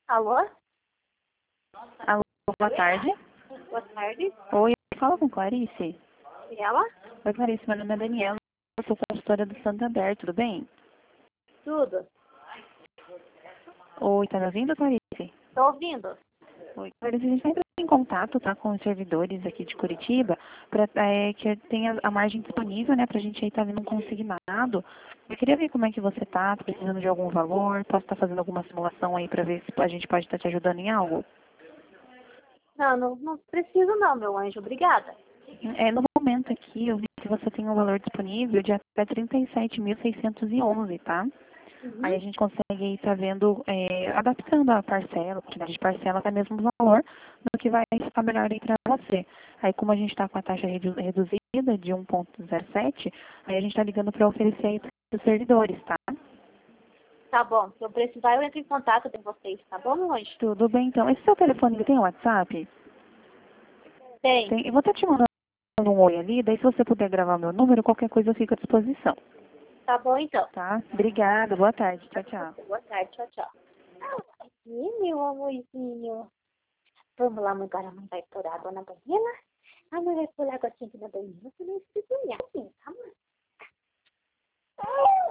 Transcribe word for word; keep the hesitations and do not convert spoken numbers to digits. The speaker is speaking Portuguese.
Alô? Alô, boa tarde. Boa tarde. Oi, fala com Clarice. E ela? Oi, Clarice, meu nome é Daniela. Eu sou consultora do Santander, tudo bem? Tudo. Oi, tá me ouvindo, Clarice? Tô ouvindo. Oi, Clarice, a gente vai entrar em contato, tá, com os servidores aqui de Curitiba, para que tenha a margem disponível, né, pra gente aí tá vindo um consignado. Eu queria ver como é que você tá, tá precisando de algum valor, posso estar fazendo alguma simulação aí para ver se a gente pode estar te ajudando em algo? Não, não, não preciso não, meu anjo. Obrigada. É, no momento aqui, eu vi que você tem um valor disponível de até trinta e sete mil seiscentos e onze, tá? Aí Uhum. a gente consegue aí tá vendo, é, adaptando a parcela, a quantidade de parcela até mesmo o valor, no que vai ficar melhor aí para você. Aí como a gente está com a taxa redu- reduzida de um ponto zero sete, aí a gente está ligando para oferecer aí para os servidores, tá? Tá bom. Se eu precisar, eu entro em contato com vocês, tá bom, meu anjo? Tudo bem, então. Esse seu telefone, ele tem WhatsApp? Tem. Tem. Eu vou estar te mandando um oi ali, daí se você puder gravar meu número, qualquer coisa eu fico à disposição, Tá bom, então. tá? Obrigada, boa tarde. Tchau, tchau. Boa tarde. Tchau, tchau. Ih, meu amorzinho. Vamos lá, mãe. Agora a mãe vai pôr água na banheira. A mãe vai pôr água quente na banheira. Você não precisa olhar, assim, tá, mãe?